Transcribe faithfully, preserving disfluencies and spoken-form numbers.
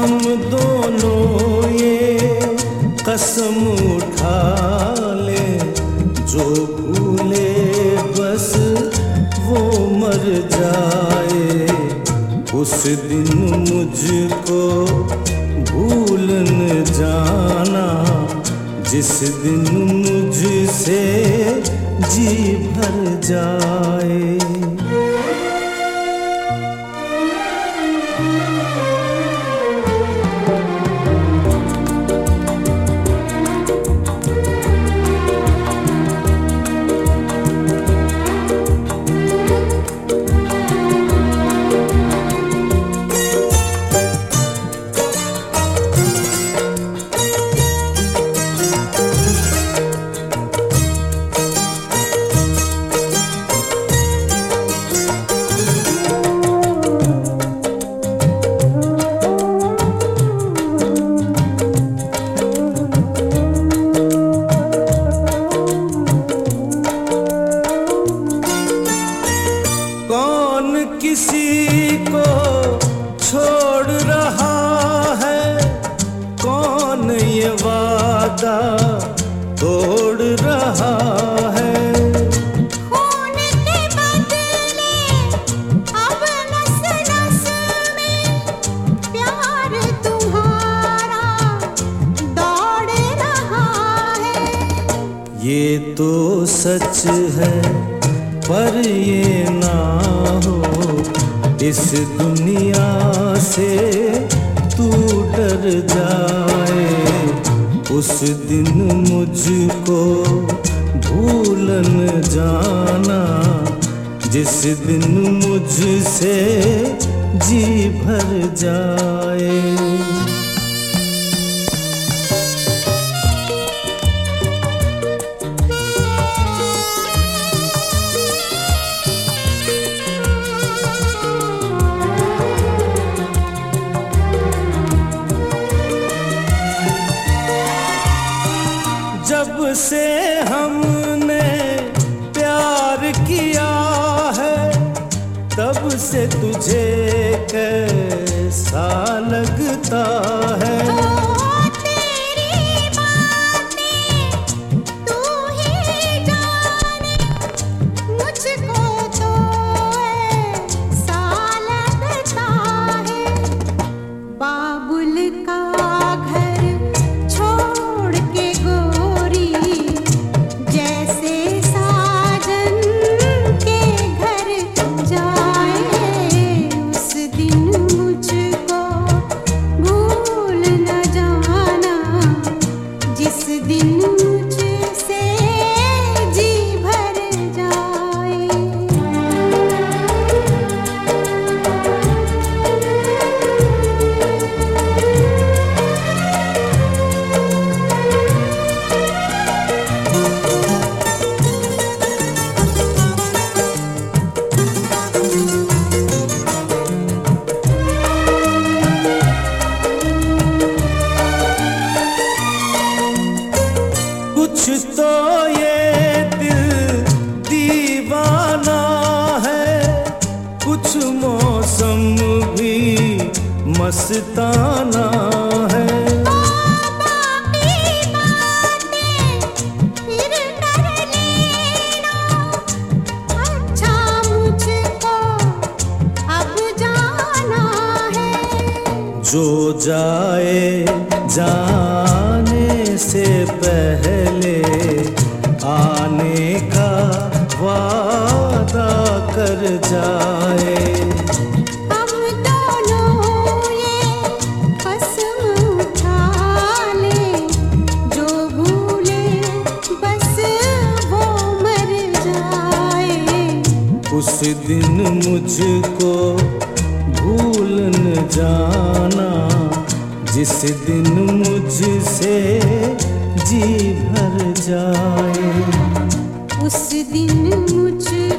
हम दोनों ये कसम उठा ले, जो भूले बस वो मर जाए। उस दिन मुझको भूल न जाना, जिस दिन मुझसे जी भर जाए। किसी को छोड़ रहा है, कौन ये वादा तोड़ रहा है। खून के बदले अब नस नस में प्यार तुम्हारा दौड़ रहा है। ये तो सच है पर ये ना हो, इस दुनिया से तू डर जाए। उस दिन मुझको भूल न जाना, जिस दिन मुझसे जी भर जाए। जब से हमने प्यार किया है, तब से तुझे कैसा लगता है। ओ तेरी बातें तू ही जाने, मुझको तो ऐसा लगता है। बाबुल का घर छोड़ के कुछ तो ये दिल दीवाना है, कुछ मौसम भी मस्ताना है। बाकी बातें फिर कर लेना, अच्छा मुझको अब जाना है। जो जाए जाने से पहले आने का वादा कर जाए। हम दोनों ये कसम उठा ले, जो भूले बस वो मर जाए। उस दिन मुझको भूल न जाना, जिस दिन मुझसे जी भर जाए। उस दिन मुझ